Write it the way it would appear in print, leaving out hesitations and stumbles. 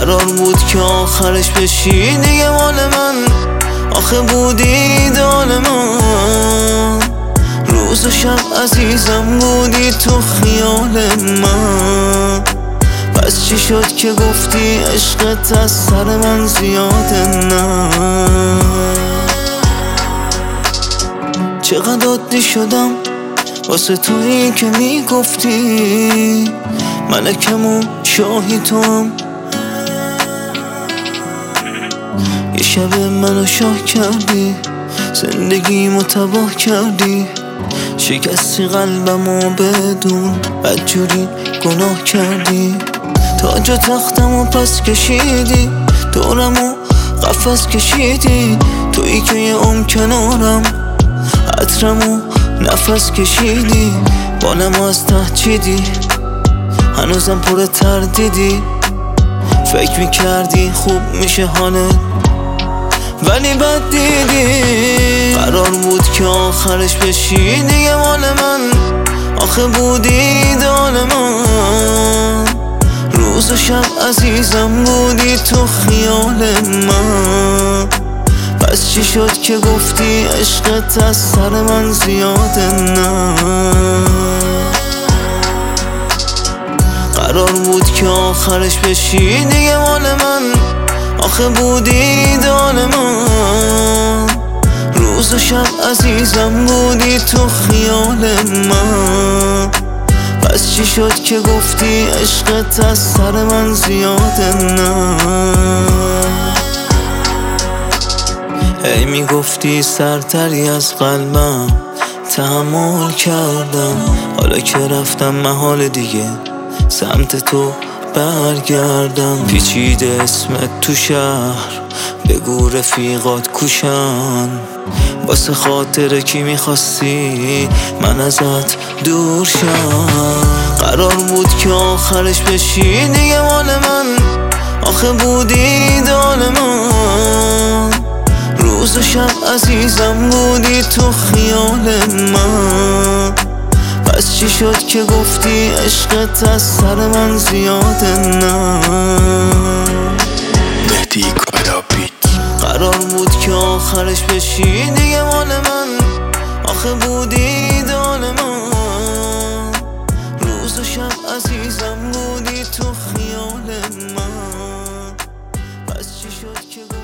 قرار بود که آخرش بشی دیگه مال من، آخه بودی ایدال من. روز و شب عزیزم بودی تو خیال من. پس چی شد که گفتی عشقت از سر من زیاده؟ نه چقدر عادی شدم واسه تویی که میگفتی ملکم و شاهی توام. یه شب منو شاه کردی، زندگیمو تباه کردی، شکستی قلبمو بدون بدجوری گناه کردی. تاج و تختمو پس کشیدی، دورمو قفس کشیدی، تویی که یه کنارم عطرمو نفس کشیدی. بالمو از ته چیدی، هنوزم پر تردیدی، فکر میکردی خوب میشه حالت ولی بد دیدی. قرار بود که آخرش بشی دیگه مال من، آخه بودی ایدال من. روز و شب عزیزم بودی تو خیال من. پس چی شد که گفتی عشقت از سر من زیاده؟ نه قرار بود که آخرش بشی دیگه مال من، آخه بودی ایدال من. روز و شب عزیزم بودی تو خیال من. پس چی شد که گفتی عشقت از سر من زیاده؟ نه هی میگفتی سرتری از قلبم، تحمل کردم. حالا که رفتم محال دیگه سمت تو برگردم. پیچیده اسمت تو شهر، بگو رفیقات کوشن، واسه خاطر کی میخواستی من ازت دور شم. قرار بود که آخرش بشی دیگه مال من، آخه بودی ایدال من. روز و شب عزیزم بودی تو خیال من. پس چی شد که گفتی عشقت از سر من زیاده؟ نه مهدی کالا بیت. قرار بود که آخرش بشی دیگه مال من، آخه بودی ایدال من. روز و شب عزیزم بودی تو خیال من. پس چی شد که